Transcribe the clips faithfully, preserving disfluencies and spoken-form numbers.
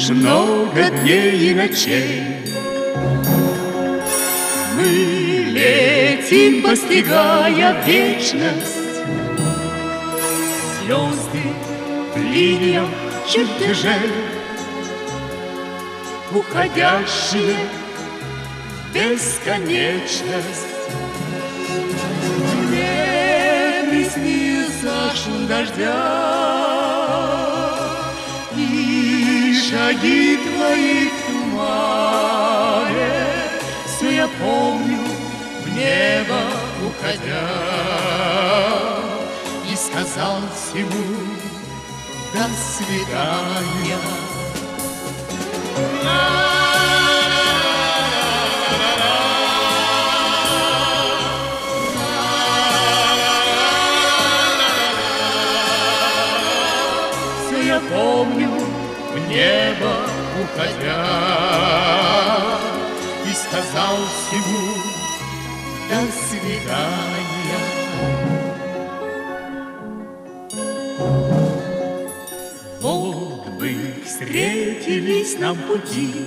Уж много дней и ночей мы летим, постигая вечность. Звезды в линиях чертежей, уходящие в бесконечность. Мне приснился шум дождя и шаги твои в тумане. Все я помню, в небо уходя, и сказал всему до свидания. Все я помню, в небо уходя, и сказал всему до свидания. Вот бы встретились нам пути,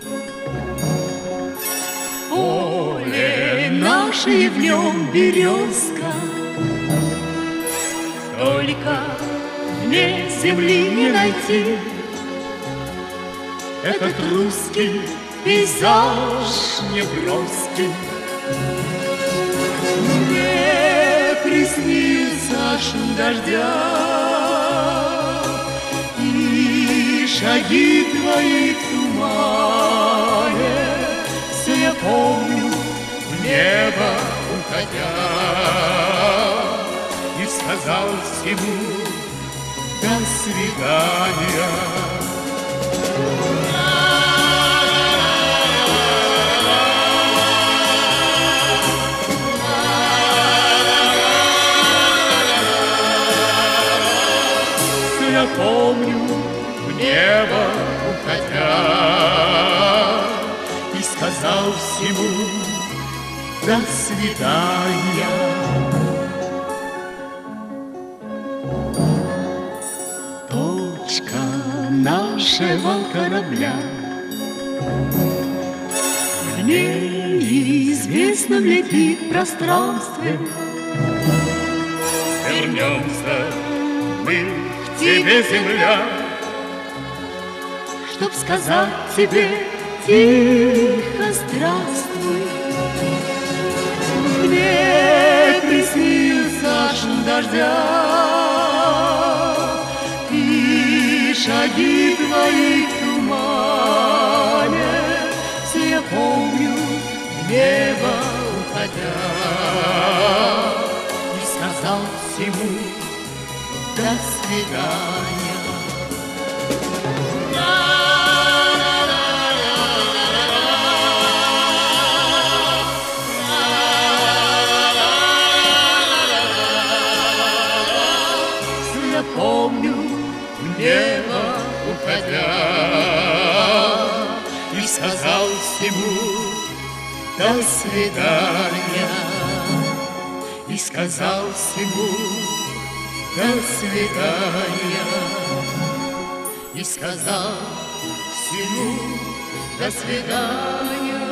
поле наше и в нем березка, только мне земли не найти. Этот русский пейзаж неброский. Мне приснился шум дождя и шаги твои в тумане. Все я помню, в небо уходя, и сказал всему до свидания. Я помню, в небо уходя, и сказал всему до свидания. Точка нашего корабля в неизвестном летит пространстве. Вернемся мы к тебе, земля, чтоб сказать тебе тихо здравствуй. Мне приснился шум дождя и шаги твои в тумане. Все я помню, в небо уходя, и сказал всему до свидания. Я помню, в небо уходя, и сказал всему до свидания. И сказал всему до свидания. И сказал всему до свидания.